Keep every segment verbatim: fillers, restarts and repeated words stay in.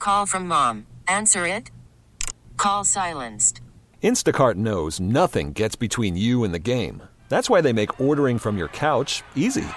call from mom. Answer it. Call silenced. Instacart knows nothing gets between you and the game. That's why they make ordering from your couch easy.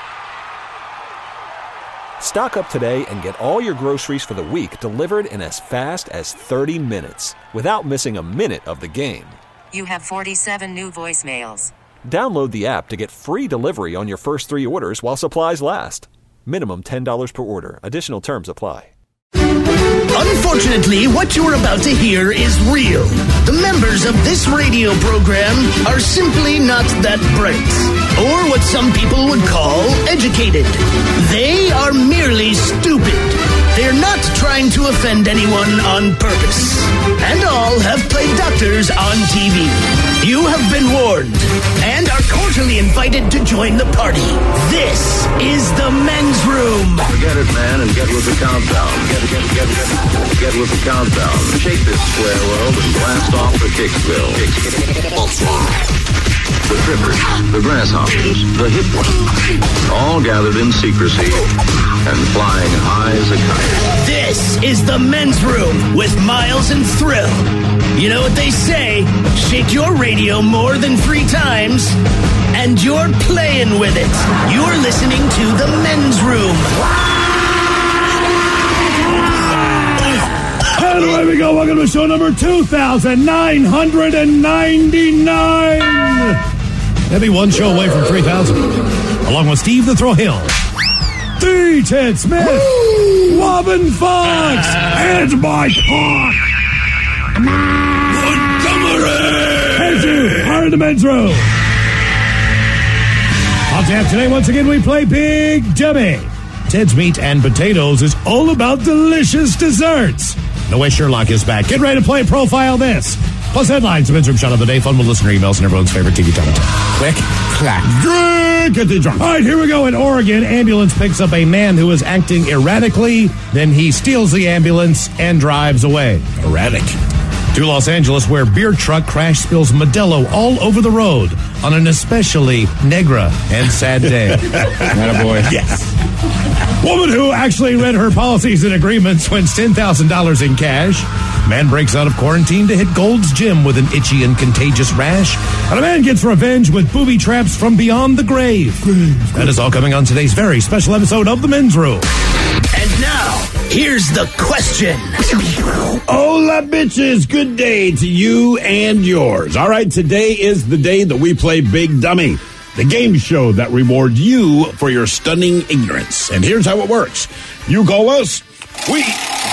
Stock up today and get all your groceries for the week delivered in as fast as thirty minutes without missing a minute of the game. You have forty-seven new voicemails. Download the app to get free delivery on your first three orders while supplies last. Minimum ten dollars per order. Additional terms apply. Unfortunately, what you're about to hear is real. The members of this radio program are simply not that bright, or what some people would call educated. They are merely stupid. They're not trying to offend anyone on purpose. And all have played doctors on T V. You have been warned and are cordially invited to join the party. This is the men's room. Forget it, man, and get with the countdown. Get, get, get, get, get with the countdown. Shake this square world and blast off the Kicksville. The trippers, the grasshoppers, the hip ones, all gathered in secrecy and flying high as a kite. This is the men's room with Miles and Thrill. You know what they say, shake your radio more than three times, and you're playing with it. You're listening to the men's room. And away we go. Welcome to show number two thousand nine hundred ninety-nine. That'd be one show away from three thousand. Along with Steve the Thrill Hill, D. Ted Smith, Robin Fox, and Mike Hawk. Montgomery! And you are in the men's room. On tap today, once again, we play Big Dummy. Ted's Meat and Potatoes is all about delicious desserts. No Way Sherlock is back. Get ready to play Profile This. Plus headlines, the men's room shot of the day, fun with listener emails, and everyone's favorite T V television. Click, clack, drink, get the drunk. All right, here we go. In Oregon, ambulance picks up a man who is acting erratically. Then he steals the ambulance and drives away. Erratic. To Los Angeles, where beer truck crash spills Modelo all over the road on an especially negra and sad day. Attaboy. Yes. Woman who actually read her policies and agreements wins ten thousand dollars in cash. Man breaks out of quarantine to hit Gold's Gym with an itchy and contagious rash. And a man gets revenge with booby traps from beyond the grave. grave that is all coming on today's very special episode of The Men's Room. And now, here's the question. Hola, bitches. Good day to you and yours. All right, today is the day that we play Big Dummy, the game show that rewards you for your stunning ignorance. And here's how it works. You call us. We...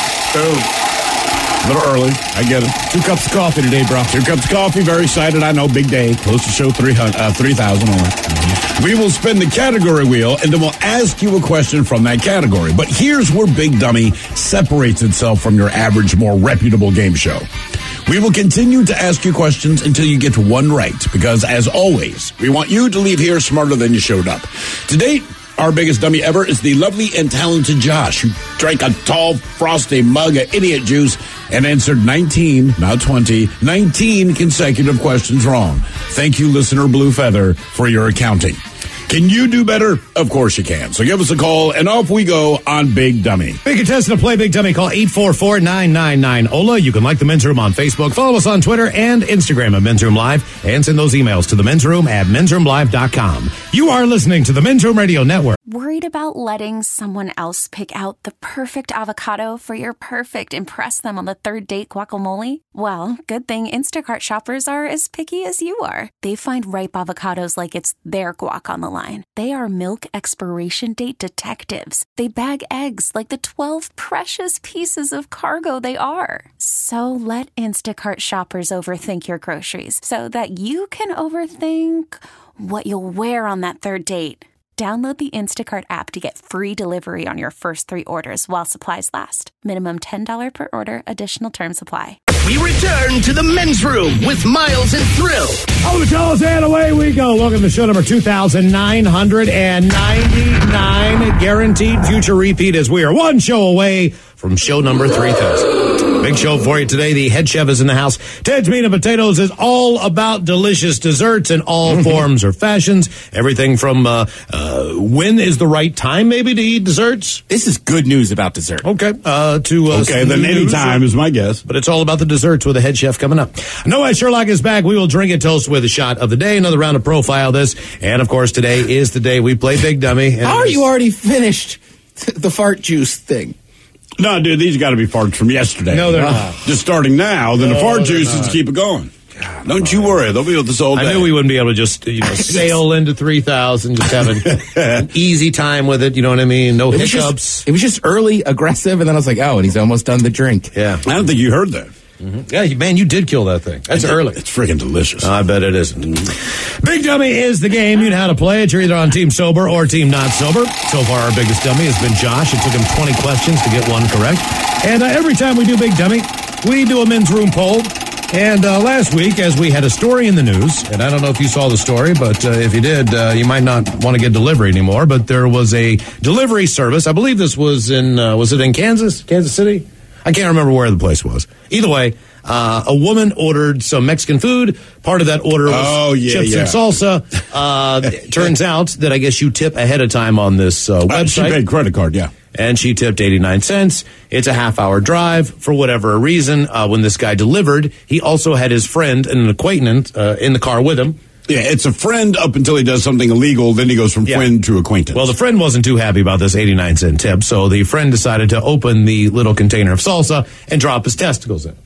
Oh. A little early. I get it. Two cups of coffee today, bro. Two cups of coffee. Very excited. I know. Big day. Close to show three hundred, uh, three thousand only. Mm-hmm. We will spin the category wheel, and then we'll ask you a question from that category. But here's where Big Dummy separates itself from your average, more reputable game show. We will continue to ask you questions until you get one right, because, as always, we want you to leave here smarter than you showed up. To date, our biggest dummy ever is the lovely and talented Josh, who drank a tall, frosty mug of idiot juice and answered nineteen, not twenty, nineteen consecutive questions wrong. Thank you, listener Blue Feather, for your accounting. Can you do better? Of course you can. So give us a call, and off we go on Big Dummy. Big contestant to play Big Dummy. Call eight four four, nine nine nine, O L A. You can like The Men's Room on Facebook. Follow us on Twitter and Instagram at Men's Room Live. And send those emails to the men's room at men's room live dot com. You are listening to the Men's Room Radio Network. Worried about letting someone else pick out the perfect avocado for your perfect impress them on the third date guacamole? Well, good thing Instacart shoppers are as picky as you are. They find ripe avocados like it's their guac on the line. They are milk expiration date detectives. They bag eggs like the twelve precious pieces of cargo they are. So let Instacart shoppers overthink your groceries so that you can overthink what you'll wear on that third date. Download the Instacart app to get free delivery on your first three orders while supplies last. Minimum ten dollars per order. Additional terms apply. We return to the men's room with Miles and Thrill. Oh, the calls and away we go. Welcome to show number two thousand nine hundred ninety-nine. Guaranteed future repeat as we are one show away from show number three thousand. Big show for you today. The head chef is in the house. Ted's Meat and Potatoes is all about delicious desserts in all forms or fashions. Everything from uh, uh, when is the right time maybe to eat desserts? This is good news about dessert. Okay. Uh, to uh, Okay, then any time is my guess. But it's all about the desserts with the head chef coming up. Noah Sherlock is back. We will drink and toast with a shot of the day. Another round of Profile This. And, of course, today is the day we play Big Dummy. How are you already finished the fart juice thing? No, dude, these got to be farts from yesterday. No, they're not. Just starting now, then No, the fart they're juices not. keep it going. God, Don't you worry. They'll be with us all day. I knew we wouldn't be able to just you know, sail into three thousand, just having an easy time with it. You know what I mean? No It was, hiccups. just, it was just early, aggressive, and then I was like, oh, and he's almost done the drink. Yeah. I don't think you heard that. Mm-hmm. Yeah, man, you did kill that thing. That's early. It's freaking delicious. I bet it isn't. Big Dummy is the game. You know how to play it. You're either on Team Sober or Team Not Sober. So far, our biggest dummy has been Josh. It took him twenty questions to get one correct. And uh, every time we do Big Dummy, we do a men's room poll. And uh, last week, as we had a story in the news, and I don't know if you saw the story, but uh, if you did, uh, you might not want to get delivery anymore. But there was a delivery service. I believe this was in, uh, was it in Kansas? Kansas City? I can't remember where the place was. Either way, uh, a woman ordered some Mexican food. Part of that order was Oh, yeah, chips yeah. and salsa. Uh, it turns out that I guess you tip ahead of time on this uh, Uh, she website. paid credit card, yeah. And she tipped eighty-nine cents. It's a half-hour drive. For whatever reason, uh, when this guy delivered, he also had his friend and an acquaintance uh, in the car with him. Yeah, it's a friend up until he does something illegal. Then he goes from Yeah. friend to acquaintance. Well, the friend wasn't too happy about this eighty-nine cent tip, so the friend decided to open the little container of salsa and drop his testicles in.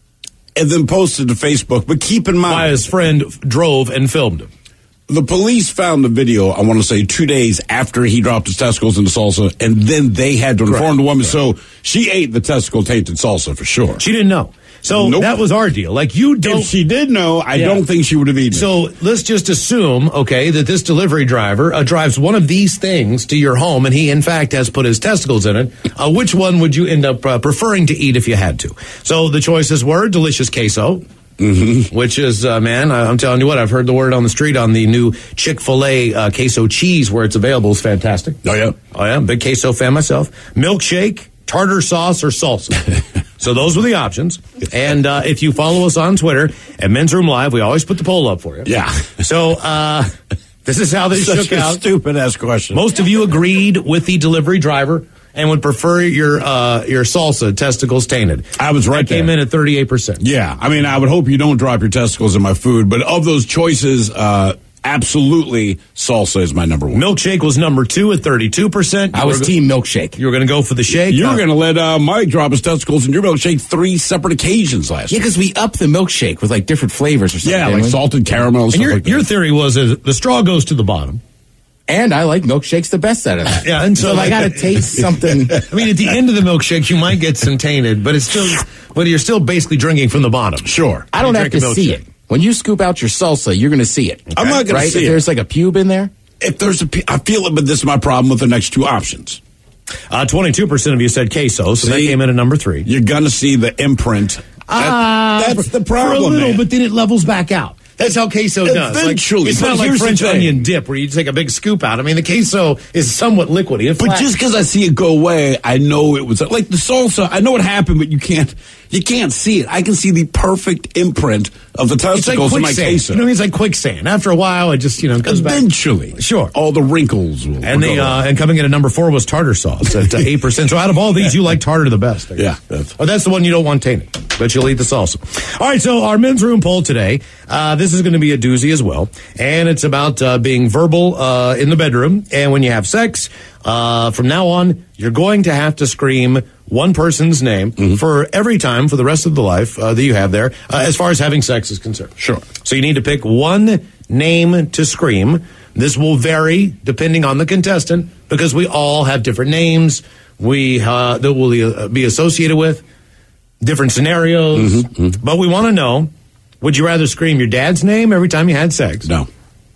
and then posted to Facebook. But keep in mind, Why his friend f- drove and filmed him. the police found the video, I want to say, two days after he dropped his testicles in the salsa, and then they had to inform the woman. So she ate the testicle-tainted salsa for sure. She didn't know. So Nope. that was our deal. Like, you don't... If she did know, I Yeah. don't think she would have eaten it. So let's just assume, okay, that this delivery driver uh, drives one of these things to your home, and he, in fact, has put his testicles in it. Uh, which one would you end up uh, preferring to eat if you had to? So the choices were delicious queso, Mm-hmm. which is, uh, man, I, I'm telling you what, I've heard the word on the street on the new Chick-fil-A uh, queso cheese where it's available is fantastic. Oh, yeah? Oh, yeah, big queso fan myself. Milkshake, tartar sauce, or salsa. So those were the options. And uh, if you follow us on Twitter at Men's Room Live, we always put the poll up for you. Yeah. So uh, this is how this Such shook a out. stupid-ass question. Most of you agreed with the delivery driver and would prefer your uh, your salsa testicles tainted. I was right That came there. in at thirty-eight percent. Yeah, I mean, I would hope you don't drop your testicles in my food, but of those choices, uh, absolutely salsa is my number one. Milkshake was number two at thirty-two percent. I was team milkshake. You were going to go for the shake? You were Uh, going to let uh, Mike drop his testicles in your milkshake three separate occasions last Yeah, year. because we upped the milkshake with like different flavors or something. Yeah, didn't like we? salted caramel and And stuff your, like that. your theory was uh, the straw goes to the bottom. And I like milkshakes the best out of that. Yeah, and so, so if I like- got to taste something. I mean, at the end of the milkshake, you might get some tainted, but it's still, but you're still basically drinking from the bottom. Sure. I don't You have drink to a see milkshake. it. When you scoop out your salsa, you're going to see it. I'm not gonna right? see if it. there's like a pube in there. If there's a, pe- I feel it, but this is my problem with the next two options. Uh, twenty-two percent of you said queso, so that See? came in at number three. You're gonna see the imprint. That- Ah, that's for- the problem, For a little, man. but then it levels back out. That's how queso does. Like, Eventually, it's but not like here's the French thing. onion dip where you take a big scoop out. I mean, the queso is somewhat liquidy. It But flat- just because I see it go away, I know it was like the salsa. I know what happened, but you can't, you can't see it. I can see the perfect imprint of the it's like testicles in my quicksand. queso. You know, it's like quicksand. After a while, it just you know goes back. Eventually, Sure. all the wrinkles will. And will the go uh, away. and coming in at number four was tartar sauce at uh, eight percent. So out of all these, you like tartar the best. I guess. Yeah, that's- Oh, that's the one you don't want tainted, but you'll eat the salsa. All right, so our men's room poll today. Uh, this is going to be a doozy as well, and it's about uh, being verbal uh, in the bedroom and when you have sex. Uh, from now on, you're going to have to scream one person's name Mm-hmm. for every time for the rest of the life uh, that you have there, uh, as far as having sex is concerned. Sure. So you need to pick one name to scream. This will vary depending on the contestant because we all have different names we uh, that will uh, be associated with different scenarios. Mm-hmm, But we want to know: would you rather scream your dad's name every time you had sex? no.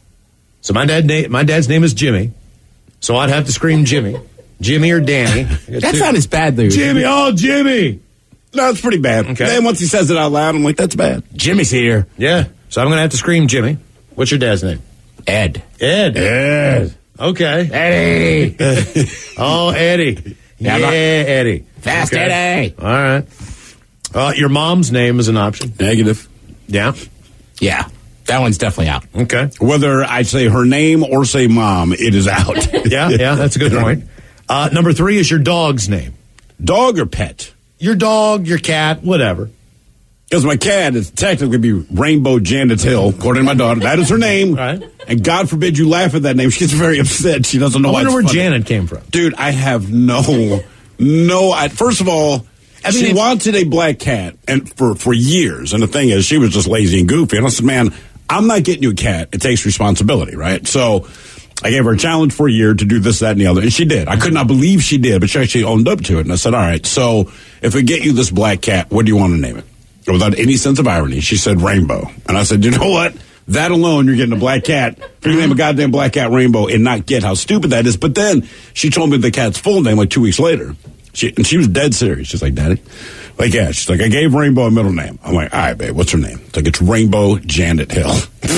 So my dad, na- my dad's name is Jimmy, so I'd have to scream Jimmy, Jimmy or Danny. That's not as bad, though. Jimmy. Oh, Jimmy. No, it's pretty bad. Okay. Then once he says it out loud, I'm like, that's bad. Jimmy's here. Yeah. So I'm going to have to scream Jimmy. What's your dad's name? Ed. Ed. Ed. Okay. Eddie. Oh, Eddie. Yeah, Yeah, but- Eddie. Fast Okay. Eddie. All right. Uh, your mom's name is an option. Negative. Yeah. Yeah. That one's definitely out. Okay. Whether I say her name or say mom, it is out. Yeah, yeah, that's a good point. Uh, number three is your dog's name. Dog or pet? Your dog, your cat, whatever. Because my cat is technically be Rainbow Janet Hill, according to my daughter. That is her name. Right. And God forbid you laugh at that name. She gets very upset. She doesn't know I why wonder it's where funny. Janet came from. Dude, I have no, no. I, first of all, I mean, she if- wanted a black cat, and for for years. And the thing is, she was just lazy and goofy. And I said, man, I'm not getting you a cat. It takes responsibility, right? So I gave her a challenge for a year to do this, that, and the other. And she did. I could not believe she did, but she actually owned up to it. And I said, all right, so if we get you this black cat, what do you want to name it? Without any sense of irony, she said Rainbow. And I said, you know what? That alone, you're getting a black cat. If you name a goddamn black cat Rainbow and not get how stupid that is. But then she told me the cat's full name like two weeks later. She, and she was dead serious. She's like, Daddy? Like, yeah. She's like, I gave Rainbow a middle name. I'm like, all right, babe, what's her name? It's like, it's Rainbow Janet Hill.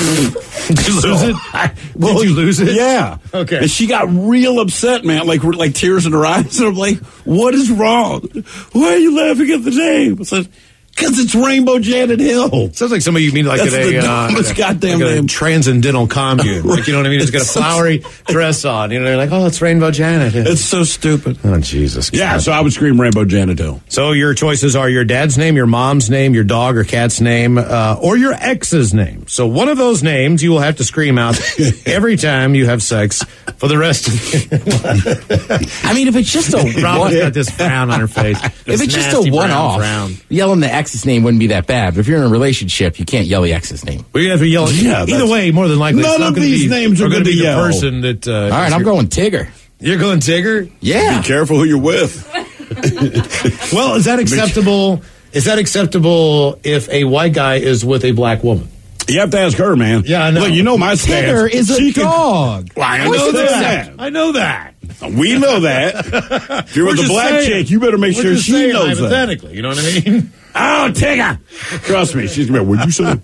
Did you lose it? I, Well, Did you lose it? Yeah. Okay. And she got real upset, man, like like tears in her eyes. And I'm like, what is wrong? Why are you laughing at the name? I said, because it's Rainbow Janet Hill. Sounds like somebody you mean like That's at a, the uh, dumbest goddamn like a name. transcendental commune. Like, you know what I mean? It's got a flowery dress on. You know, they're like, oh, it's Rainbow Janet. It's so stupid. Oh, Jesus. Yeah, God. so I would scream Rainbow Janet Hill. So your choices are your dad's name, your mom's name, your dog or cat's name, uh, or your ex's name. So one of those names you will have to scream out every time you have sex for the rest of the I mean, if it's just a Robin's one, got this frown on her face. if This it's just nasty a brown one-off, frown. yelling the ex's name wouldn't be that bad. But if you're in a relationship, you can't yell the ex's name. We're gonna have to yell. Yeah, Either that's- way, more than likely, None it's not of gonna these be, names are gonna gonna be be the yelled. person that. Uh, All right, I'm going Tigger. You're going Tigger. Yeah. Be careful who you're with. Well, is that acceptable? Is that acceptable if a white guy is with a black woman? You have to ask her, man. Yeah, I know. Look, you know my stance. Tigger is a She can- dog. Well, I Of course know it's that. acceptable. I know that. We know that. If you're We're with a just black saying. chick, you better make We're sure just she saying knows that. hypothetically. You know what I mean? Oh, Tigger! Trust me, she's gonna be, what'd you say?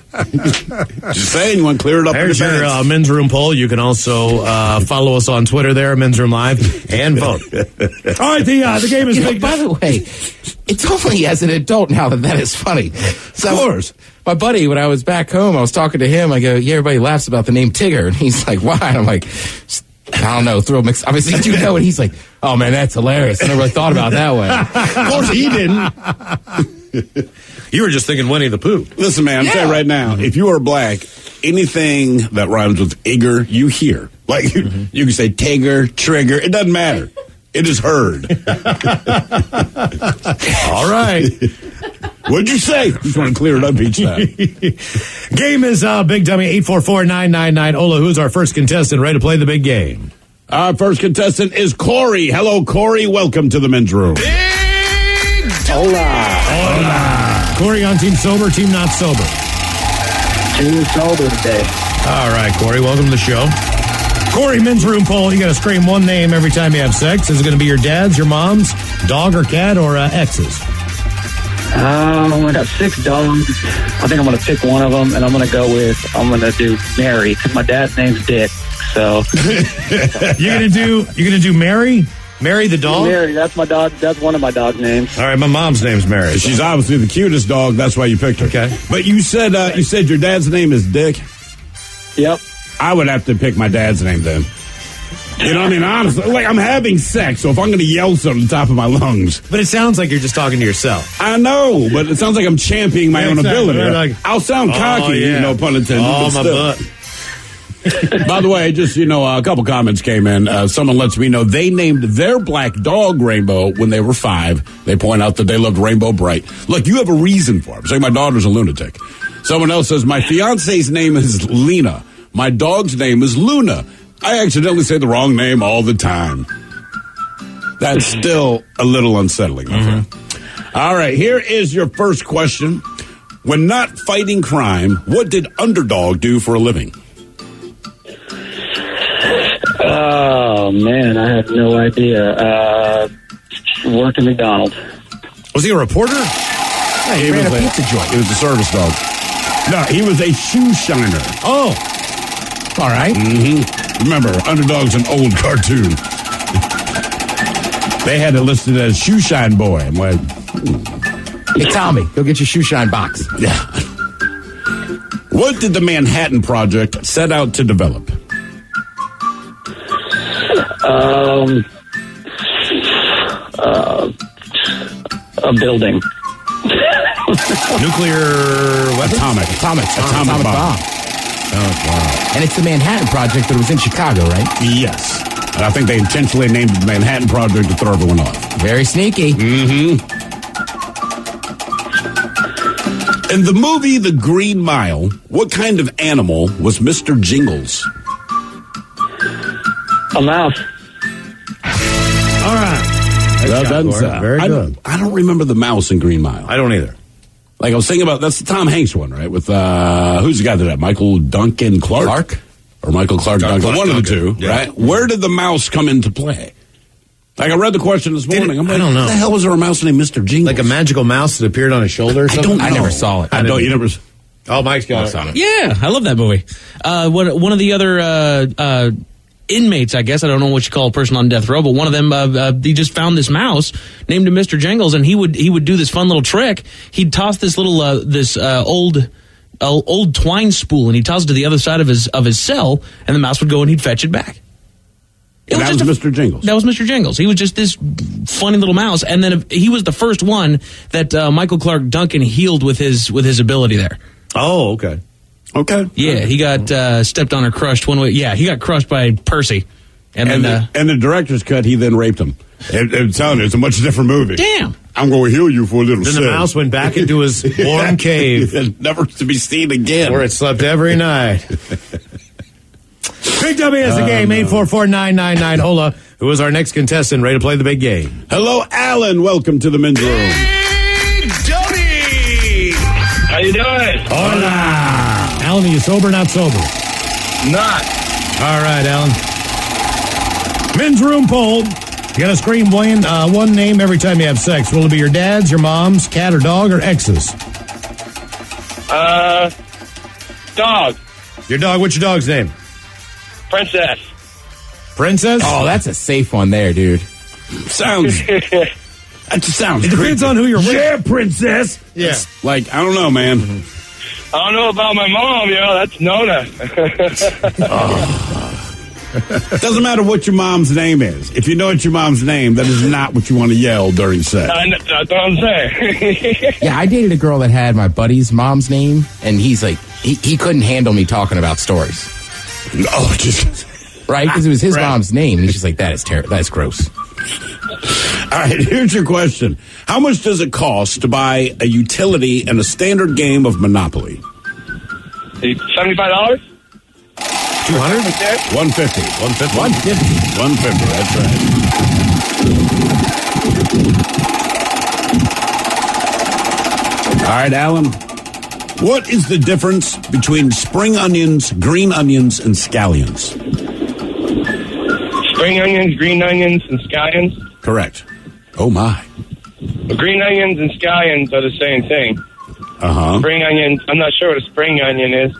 Just saying, you want to clear it up There's in your advance. uh, men's room poll. You can also uh, follow us on Twitter there, Men's Room Live, and vote. All right, the uh, the game is You know, big. by the way, it's only as an adult now that that is funny. So, Of course. my buddy, when I was back home, I was talking to him. I go, yeah, everybody laughs about the name Tigger. And he's like, why? And I'm like, I don't know, throw a mix. Obviously, you know. And he's like, oh, man, that's hilarious. I never really thought about it that way. Of course he didn't. You were just thinking Winnie the Pooh. Listen, man, I'm Yeah. telling you right now, if you are black, anything that rhymes with Igor, you hear. Like, you, you can say Tigger, Trigger, it doesn't matter. It is heard. All right. What'd you say? Just want to clear it up each time. Game is uh, Big Dummy, eight four four, nine nine nine. Ola, who's our first contestant ready to play the big game? Our first contestant is Corey. Hello, Corey. Welcome to the men's room. Hola. Corey on Team Sober, Team Not Sober. Team sober today. All right, Corey, welcome to the show. Corey, men's room poll. You got to scream one name every time you have sex. Is it going to be your dad's, your mom's, dog or cat, or uh, ex's? Um, I got six dogs. I think I'm going to pick one of them, and I'm going to go with, I'm going to do Mary, because my dad's name's Dick. So, You're going to do, you're going to do Mary? Mary the dog? Mary, that's my dog. That's one of my dog's names. All right, my mom's name's Mary. She's obviously the cutest dog. That's why you picked her. Okay. But you said uh, you said your dad's name is Dick. Yep. I would have to pick my dad's name then. You know what I mean? Honestly, like I'm having sex, so if I'm going to yell something at the top of my lungs, But it sounds like you're just talking to yourself. I know, but it sounds like I'm championing my Yeah, own exactly. ability. Right, like, I'll sound cocky, Oh, yeah. no pun intended. Oh, but my still. butt. By the way, just, you know, uh, a couple comments came in. Uh, someone lets me know they named their black dog Rainbow when they were five. They point out that they loved Rainbow Bright. Look, you have a reason for it. Say my daughter's a lunatic. Someone else says, my fiance's name is Lena. My dog's name is Luna. I accidentally say the wrong name all the time. That's still a little unsettling, my friend. All right, here is your first question. When not fighting crime, what did Underdog do for a living? Oh, man, I have no idea. Uh, worked at McDonald's. Was he a reporter? He ran was a pizza joint. He was a service dog. No, he was a shoe shiner. Oh, All right. Mm-hmm. Remember, Underdog's an old cartoon. They had it listed as Shoe Shine Boy. I'm like, hmm. Hey, Tommy, go get your shoe shine box. Yeah. What did the Manhattan Project set out to develop? Um, uh, a building. Nuclear weapons? Atomic. Atomic, Atomic, atomic bomb. bomb. Oh, wow. And it's the Manhattan Project, but it was in Chicago, right? Yes. And I think they intentionally named it the Manhattan Project to throw everyone off. Very sneaky. Mm-hmm. In the movie The Green Mile, what kind of animal was Mister Jingles? A mouse. All right. Well done, Gordon. sir. Very I good. don't, I don't remember the mouse in Green Mile. I don't either. Like I was thinking about, that's the Tom Hanks one, right? With, uh, who's the guy that, Michael Duncan Clark? Clark? Or Michael Clark Clark Duncan. One of the Duncan. two, Yeah. right? Where did the mouse come into play? Like I read the question this morning. it- I'm like, I don't know. What the hell was there a mouse named Mister Jingles? Like a magical mouse that appeared on his shoulder or I something? don't know. I never saw it. I don't, you never... Oh, Mike's got it. Yeah, I love that movie. Uh, one, one of the other uh, uh, inmates, I guess, I don't know what you call a person on death row, but one of them, uh, uh, he just found this mouse, named him Mister Jingles, and he would he would do this fun little trick. He'd toss this little, uh, this uh, old... Uh, old twine spool, and he'd toss it to the other side of his of his cell, and the mouse would go and he'd fetch it back. It And that just was a- Mister Jingles. That was Mister Jingles. He was just this funny little mouse, and then he was the first one that uh, Michael Clark Duncan healed with his with his ability there. Oh, okay. Okay. Yeah, he got uh, stepped on or crushed one way. Yeah, he got crushed by Percy, and, And, then uh, the, and the director's cut, he then raped him. It, it's telling you, it's a much different movie. damn. I'm going to heal you for a little Then the sin. mouse went back into his warm cave Never to be seen again. where it slept every night. Big W is the game. eight four four nine nine nine Hola, who is our next contestant ready to play the big game? Hello, Alan. Welcome to the men's room. Big W! How you doing? Hola! Alan, are you sober, not sober? Not. All right, Alan. Men's room poll. You gotta scream one, uh, one name every time you have sex. Will it be your dad's, your mom's, cat or dog, or ex's? Uh, dog. Your dog, what's your dog's name? Princess. Princess? Oh, that's a safe one there, dude. Sounds. That just sounds. It depends creepy. on who you're with. Yeah, princess. Yeah. It's like, I don't know, man. I don't know about my mom, you know, that's Nona. Doesn't matter what your mom's name is. If you know it's your mom's name, that is not what you want to yell during sex. I kn- That's what I'm saying. Yeah, I dated a girl that had my buddy's mom's name, and he's like, he, he couldn't handle me talking about stories. Oh, just. Right? Because it was his Right. mom's name. And he's just like, that is terrible. That's gross. All right, here's your question. How much does it cost to buy a utility in a standard game of Monopoly? seventy-five dollars? two hundred? one fifty. one fifty. one fifty. one fifty, that's right. All right, Alan. What is the difference between spring onions, green onions, and scallions? Spring onions, green onions, and scallions? Correct. Oh, my. The green onions and scallions are the same thing. Uh-huh. Spring onions, I'm not sure what a spring onion is.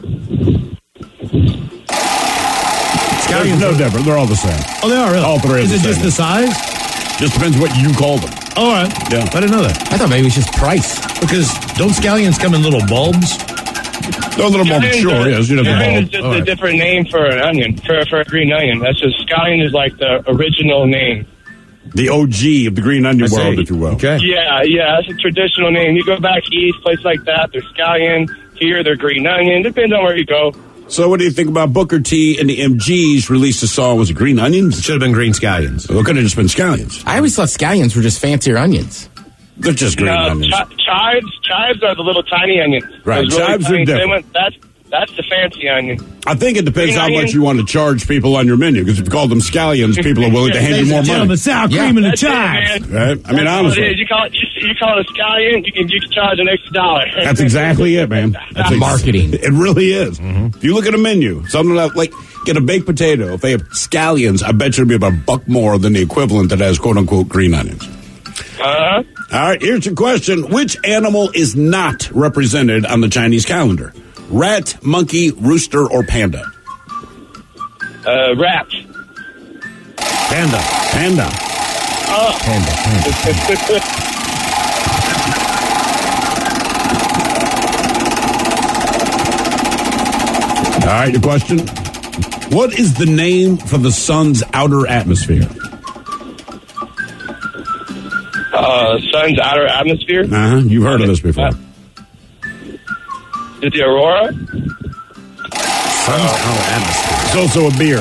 Scallions no different. They're all the same. Oh, they are, really? All three are Is the it just same. the size? Just depends what you call them. All right. Yeah. I didn't know that. I thought maybe it was just price. Because don't scallions come in little bulbs? They're a little more Scallions mature, are- yes. You know, the scallion ball. is just All a right. different name for an onion, for, for a green onion. That's just, scallion is like the original name. The O G of the green onion I world, see. if you will. Okay. Yeah, yeah, that's a traditional name. You go back east, places like that, they're scallion. Here, they're green onion. Depends on where you go. So what do you think about Booker T and the M Gs released a song, was it Green It Onions? should have been green scallions. Well, it could have just been scallions. I always thought scallions were just fancier onions. They're just green No, onions. chi- chives, chives are the little tiny onions. Right, Those really chives are tiny thin different. ones, That's that's the fancy onion. I think it depends Green how much onions? you want to charge people on your menu, because if you call them scallions, people are willing to hand you more money. sour Yeah. cream and the That's it, chives. man. Right? I mean, That's what it is. honestly, You call it you, you call it a scallion, you can you can charge an extra dollar. that's exactly it, man. That's ex- Marketing. It really is. If you look at a menu, something like, like get a baked potato, if they have scallions, I bet you it'll be about a buck more than the equivalent that has quote-unquote green onions. Uh-huh. All right, here's your question. Which animal is not represented on the Chinese calendar? Rat, monkey, rooster, or panda? Uh, rat. Panda. Panda. Panda, panda. right, your question. What is the name for the sun's outer atmosphere? Uh, sun's outer atmosphere? Uh-huh. You've heard of this before. Uh, is the aurora? Sun's outer atmosphere. It's also a beer.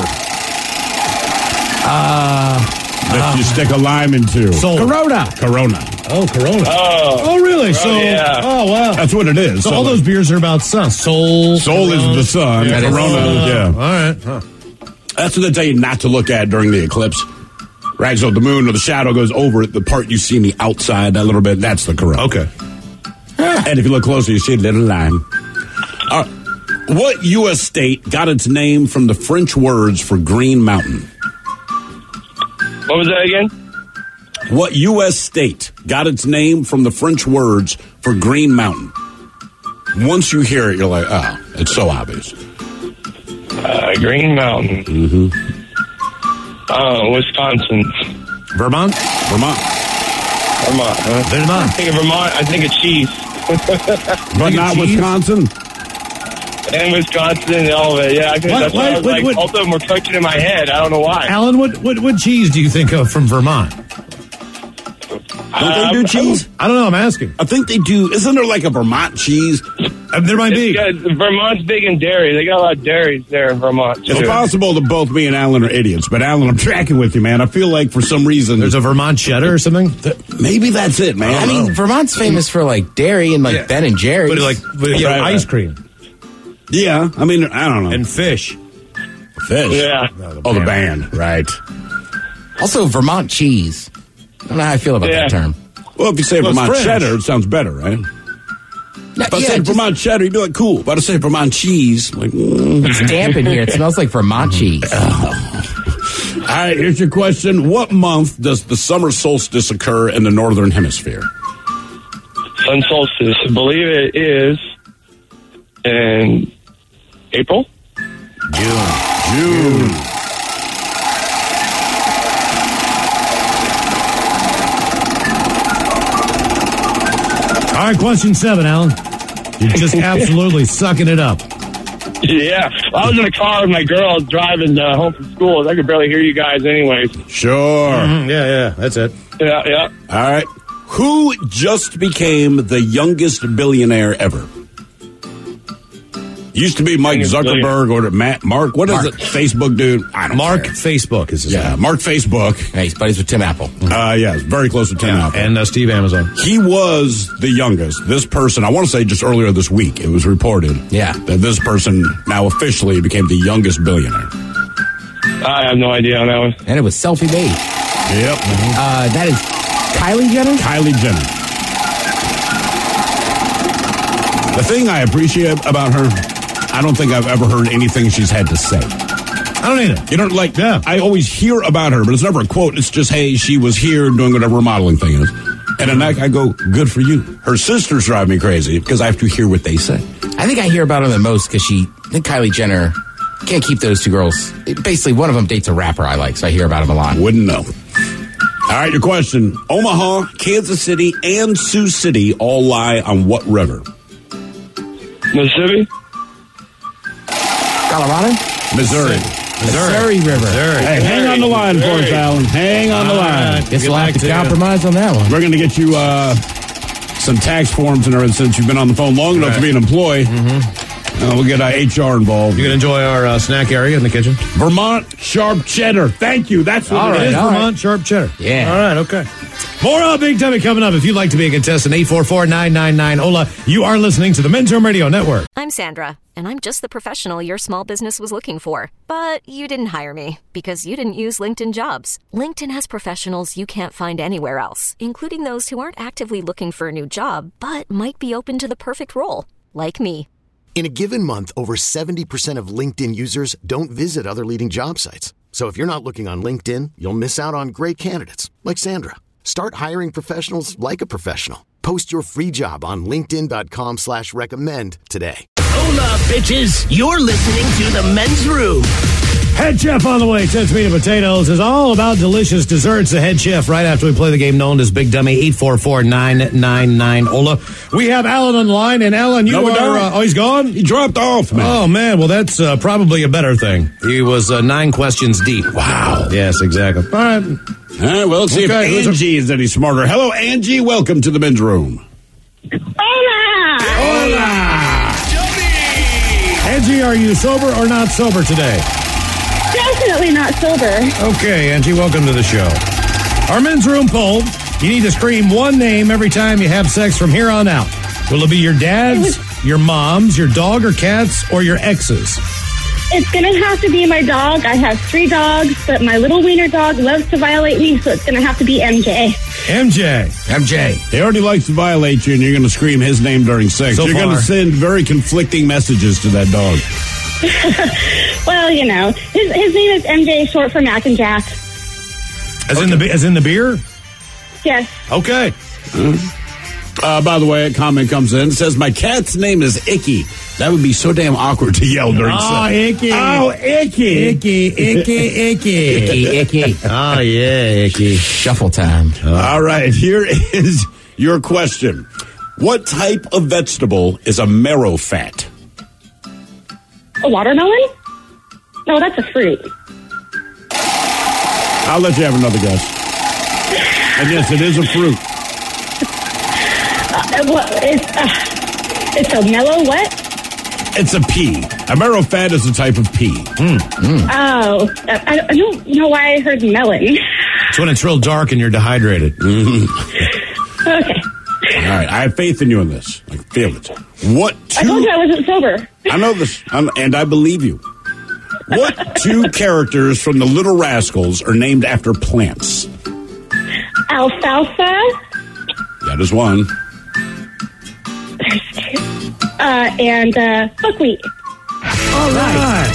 Uh, that you stick a lime into. Soul. Corona. Corona. Oh, Corona. Oh. Oh, really? So, yeah. oh, wow. That's what it is. So, So, all those beers are about sun. Soul. Soul Corona. is the sun. Yeah, Corona, uh, yeah. All right. Huh. That's what they tell you not to look at during the eclipse. Right? So the moon or the shadow goes over it. The part you see on the outside, that little bit, that's the corona. Okay. And if you look closer, you see a little line. Uh, what U S state got its name from the French words for Green Mountain? What was that again? What U S state got its name from the French words for Green Mountain? Once you hear it, you're like, oh, it's so obvious. Uh, Green Mountain. Mm-hmm. Oh, Wisconsin. Vermont? Vermont. Vermont, huh? Vermont. I think of Vermont, I think of cheese. But not cheese? Wisconsin? And Wisconsin and all of it, yeah. I think What- that's why I was what- like, what- both of them were touching in my head. I don't know why. Alan, what, what, what cheese do you think of from Vermont? Don't they do Um, cheese? I don't know. I'm asking. I think they do. Isn't there like a Vermont cheese? Uh, there might be. It's got- Vermont's big in dairy. They got a lot of dairies there in Vermont. It's too. possible that both me and Alan are idiots, but Alan, I'm tracking with you, man. I feel like for some reason There's a Vermont cheddar or something? maybe that's it, man. I mean, Vermont's famous for like dairy and like Yeah. Ben and Jerry's. But like, but, yeah, Right, ice right. cream yeah. I mean, I don't know. and fish. Fish. Yeah. Oh, the band, right? Also, Vermont cheese. I don't know how I feel about Yeah. that term. Well, if you say Well, it's Vermont French. cheddar, it sounds better, right? No, If I yeah, said just- Vermont cheddar, you'd be like, cool. But I say Vermont cheese, like, mm. it's damp in here. It smells like Vermont cheese. All right, here's your question. What month does the summer solstice occur in the northern hemisphere? Sun solstice. I believe it is in April. June. June. All right, question seven, Alan. You're just absolutely sucking it up. Yeah. I was in a car with my girl driving uh, home from school. I could barely hear you guys anyways. Sure. Mm, yeah, yeah, that's it. Yeah, yeah. All right. Who just became the youngest billionaire ever? Used to be Mike Youngest Zuckerberg or Matt Mark. What is Mark. it? Facebook dude. I don't Mark care. Facebook is his Yeah, name. Mark Facebook. Yeah, he's buddies with Tim Apple. Uh, yeah, it's very close to Tim Apple. And uh, Steve Amazon. He was the youngest. This person, I want to say just earlier this week, it was reported Yeah. that this person now officially became the youngest billionaire. I have no idea on that one. And it was selfie made. Yep. Uh, that is Kylie Jenner? Kylie Jenner. The thing I appreciate about her, I don't think I've ever heard anything she's had to say. I don't either. You know, like, Yeah. I always hear about her, but it's never a quote. It's just, hey, she was here doing whatever her modeling thing is. And then I, I go, good for you. Her sisters drive me crazy because I have to hear what they say. I think I hear about her the most because she, I think Kylie Jenner can't keep those two girls. Basically, one of them dates a rapper I like, so I hear about him a lot. Wouldn't know. All right, your question. Omaha, Kansas City, and Sioux City all lie on what river? Mississippi? Colorado? Missouri. Missouri River. Hey, hang on the line for us, Alan. Hang on the line. Guess we'll have to compromise on that one. We're going to get you uh, some tax forms and everything since you've been on the phone long enough to be an employee. Mm-hmm. Uh, we'll get uh, H R involved. You can enjoy our uh, snack area in the kitchen. Vermont Sharp Cheddar. Thank you. That's what All it right, is. all Vermont right. Sharp Cheddar. Yeah. All right, okay. More uh, Big Dummy coming up. If you'd like to be a contestant, eight four four, nine nine nine, O L A. You are listening to the Men's Room Radio Network. I'm Sandra, and I'm just the professional your small business was looking for. But you didn't hire me because you didn't use LinkedIn Jobs. LinkedIn has professionals you can't find anywhere else, including those who aren't actively looking for a new job, but might be open to the perfect role, like me. In a given month, over seventy percent of LinkedIn users don't visit other leading job sites. So if you're not looking on LinkedIn, you'll miss out on great candidates like Sandra. Start hiring professionals like a professional. Post your free job on linkedin.com slash recommend today. Hola, bitches. You're listening to The Men's Room. Head Chef on the way. Ted's Meat and Potatoes is all about delicious desserts. The Head Chef right after we play the game known as Big Dummy. eight four four, nine nine nine, O L A. We have Alan on the line, and Alan, you no, are... Uh, oh, he's gone? He dropped off, man. Oh, man. Well, that's uh, probably a better thing. He was uh, nine questions deep. Wow. Yes, exactly. All right. All right, well, let's see Okay, if Angie is any smarter. Hello, Angie. Welcome to the men's room. Hola! Hola! Angie, are you sober or not sober today? Definitely not sober. Okay, Angie, welcome to the show. Our men's room poll. You need to scream one name every time you have sex from here on out. Will it be your dad's, your mom's, your dog or cats, or your ex's? It's going to have to be my dog. I have three dogs, but my little wiener dog loves to violate me, so it's going to have to be M J. M J. M J. He already likes to violate you, and you're going to scream his name during sex. So you're going to far. send very conflicting messages to that dog. Well, you know, his his name is M J, short for Mac and Jack. As in the as in the beer? Yes. Okay. Uh, by the way, a comment comes in. It says, my cat's name is Icky. That would be so damn awkward to yell during Oh, sex. Icky. Oh, Icky. Icky, icky, icky. Icky, icky. Oh, yeah, icky. Shuffle time. All right, here is your question. What type of vegetable is a marrow fat? A watermelon? No, that's a fruit. I'll let you have another guess. And yes, it is a fruit. Uh, what, it's, uh, it's a mellow what? It's a pea. A marrow fat is a type of pea. Mm, mm. Oh, I, I don't know why I heard melon. It's when it's real dark and you're dehydrated. Mm-hmm. Okay. All right, I have faith in you in this. I feel it. What two... I told you I wasn't sober. I know this, I'm, and I believe you. What two characters from the Little Rascals are named after plants? Alfalfa. That is one. There's two. Uh, and uh, buckwheat. All right.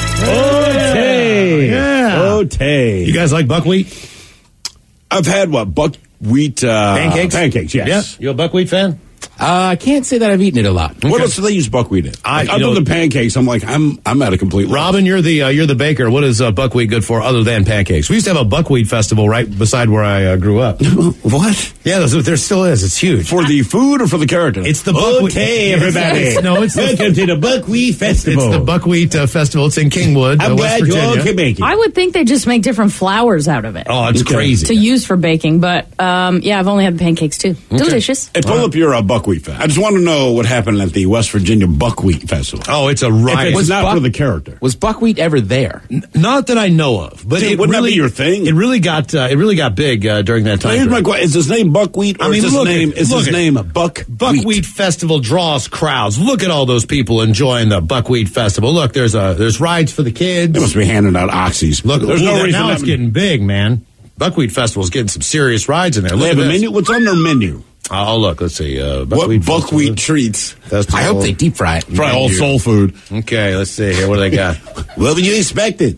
Okay. Yeah. Okay. You guys like buckwheat? I've had what? Buckwheat uh, pancakes? Pancakes, yes. Yeah. You a buckwheat fan? Uh, I can't say that I've eaten it a lot. What else do they use buckwheat in? I- Like, you other know- than pancakes, I'm like, I'm I'm at a complete loss. Robin, you're the uh, you're the baker. What is uh, buckwheat good for other than pancakes? We used to have a buckwheat festival right beside where I uh, grew up. What? Yeah, there's, there still is. It's huge. For the food or for the character? It's the buckwheat. Okay, everybody. It's- no, it's the, Welcome to the Buckwheat Festival. it's the buckwheat uh, festival. It's in Kingwood, I'm uh, West glad you all Virginia. can make it. I would think they just make different flours out of it Oh, it's Okay. crazy. to use for baking, but um, yeah, I've only had the pancakes too. Delicious. Hey, pull up your uh, buckwheat fest. I just want to know what happened at the West Virginia Buckwheat Festival. Oh, it's a If riot. it's not buck- for the character. Was buckwheat ever there? Not that I know of, but Dude, it wouldn't that really be your thing? It really got uh, it really got big uh, during that Now, time. here's my period. question: is his name Buckwheat, or I mean, is his look at- name is look his at- name Buck Buckwheat Festival draws crowds. Look at all those people enjoying the Buckwheat Festival. Look, there's a there's rides for the kids. They must be handing out oxys. Look, there's ooh, no that- reason now that it's getting big, man. Buckwheat Festival's getting some serious rides in there. They Look have at a this. menu. What's on their menu? Oh, look, let's see. Uh, What buckwheat buckwheat Festival. treats? Festival. I hope they deep fry it. Probably all soul food. Okay, let's see here. What do they got? What would you expected?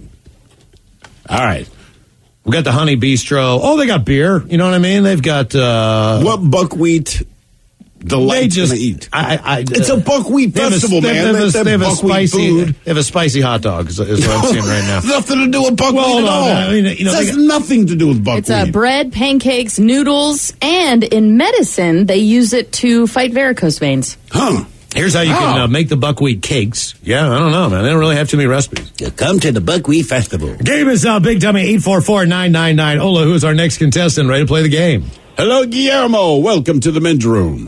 All right. We got the Honey Bistro. Oh, they got beer. You know what I mean? They've got uh, What buckwheat delight they just can I eat? I, I, It's a buckwheat they have a- festival, they man. have a- They- they They have a buckwheat spicy. food. They have a spicy hot dog. Is, is what I'm seeing right now. Nothing to do with buckwheat Well, at no, all. I mean, you know, it they has got- nothing to do with buckwheat. It's uh, bread, pancakes, noodles, and in medicine, they use it to fight varicose veins. Huh. Here's how you can Oh. uh, make the buckwheat cakes. Yeah, I don't know, man. They don't really have too many recipes. Come to the Buckwheat Festival. Game is uh, Big Dummy eight four four, nine nine nine. Ola, who's our next contestant, ready to play the game? Hello, Guillermo. Welcome to the men's room.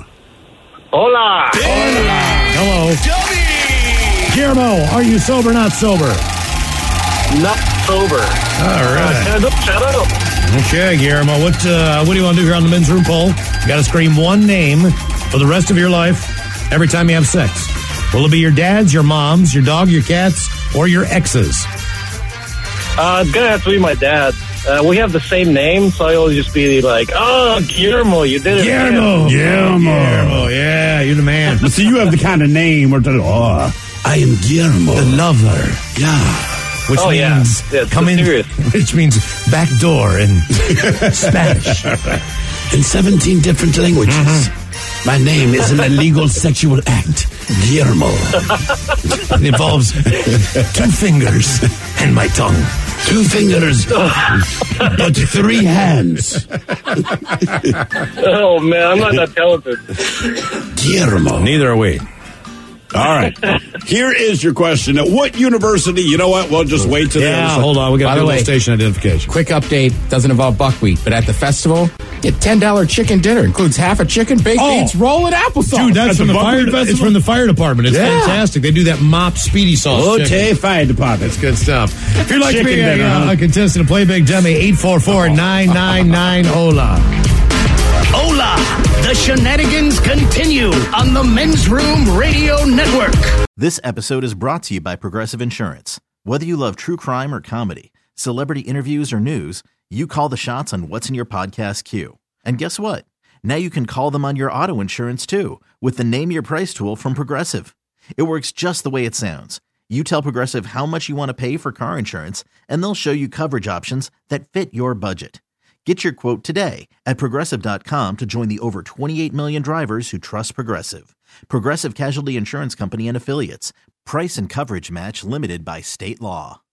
Hola. Hello. Guillermo, are you sober or not sober? Not sober. All right. Shut up, shut up. Okay, Guillermo, what, uh, what do you want to do here on the men's room poll? You got to scream one name for the rest of your life every time you have sex. Will it be your dad's, your mom's, your dog, your cat's, or your ex's? Uh, it's gonna have to be my dad. Uh, we have the same name, so I always just be like, "Oh, Guillermo, you did it." Guillermo. again." Guillermo. Guillermo, yeah, you're the man. So you have the kind of name where to, oh, I am Guillermo. The lover. Yeah. Which Oh, yeah. means Yeah, it's come in, serious. which means back door in Spanish. In seventeen different languages. My name is an illegal sexual act. Guillermo. It involves two fingers and my tongue. Two fingers, but three hands. Oh, man, I'm not that talented. Guillermo. Neither are we. All right. Here is your question. At what university? You know what? We'll just wait till Yeah, the other hold on. We got By to the do a way, little station identification. Quick update, doesn't involve buckwheat, but at the festival, get ten dollars chicken dinner. Includes half a chicken, baked Oh. beans, roll, and applesauce. Dude, that's At from the the, fire. Buckwheat It's Festival? from the fire department. It's Yeah. fantastic. They do that mop speedy sauce. Ote chicken. Fire Department. That's good stuff. If you'd like Chicken to be a, dinner, uh, huh? a contestant to play Big Dummy, eight four four, nine nine nine, hola. Hola! The shenanigans continue on the Men's Room Radio Network. This episode is brought to you by Progressive Insurance. Whether you love true crime or comedy, celebrity interviews or news, you call the shots on what's in your podcast queue. And guess what? Now you can call them on your auto insurance too with the Name Your Price tool from Progressive. It works just the way it sounds. You tell Progressive how much you want to pay for car insurance, and they'll show you coverage options that fit your budget. Get your quote today at Progressive dot com to join the over twenty-eight million drivers who trust Progressive. Progressive Casualty Insurance Company and Affiliates. Price and coverage match limited by state law.